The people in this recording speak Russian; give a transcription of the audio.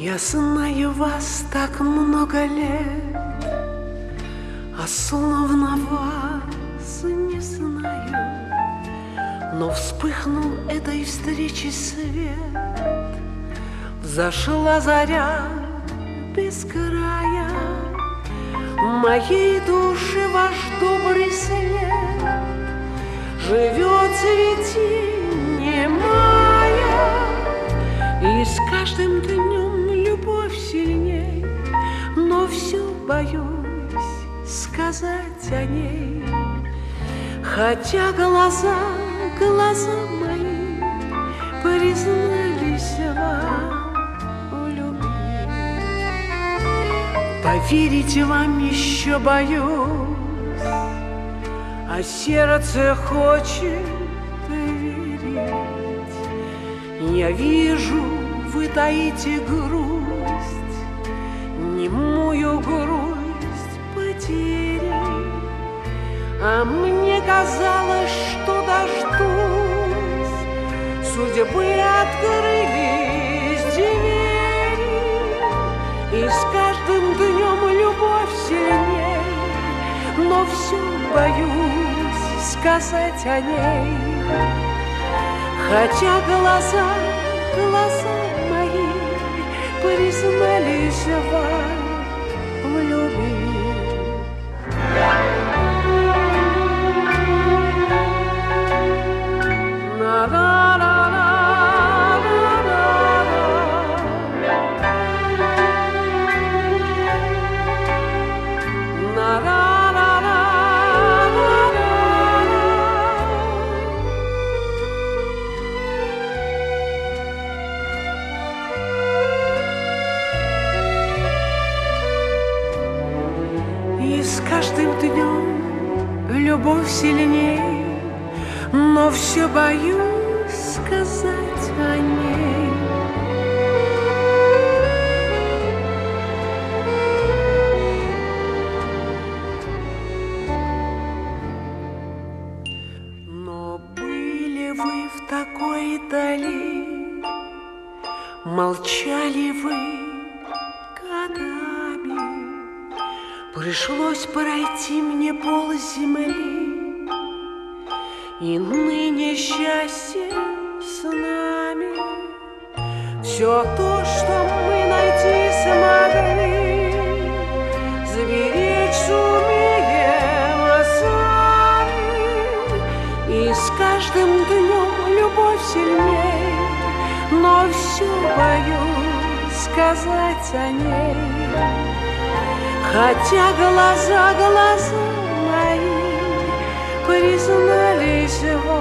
Я знаю вас так много лет, а словно вас не знаю. Но вспыхнул этой встречи свет, взошла заря без края. Моей душе ваш добрый след живет цветение мая, и с каждым днем любовь сильней, но все боюсь сказать о ней. Хотя глаза мои признались вам в любви, поверить вам еще боюсь, а сердце хочет верить. Я вижу, вы таите грусть, немую грусть потери, а мне казалось, что дождусь, судьбы открылись двери, и с каждым днем любовь сильней, но все боюсь сказать о ней. Хотя глаза мои признались вам в любви. И с каждым днем любовь сильней, но все боюсь сказать о ней. Но были вы в такой дали, молчали вы годами. Пришлось пройти мне полземли, и ныне счастье с нами. Все то, что мы найти смогли, сберечь сумеем сами. И с каждым днем любовь сильней, но все боюсь сказать о ней. Хотя глаза мои признались вам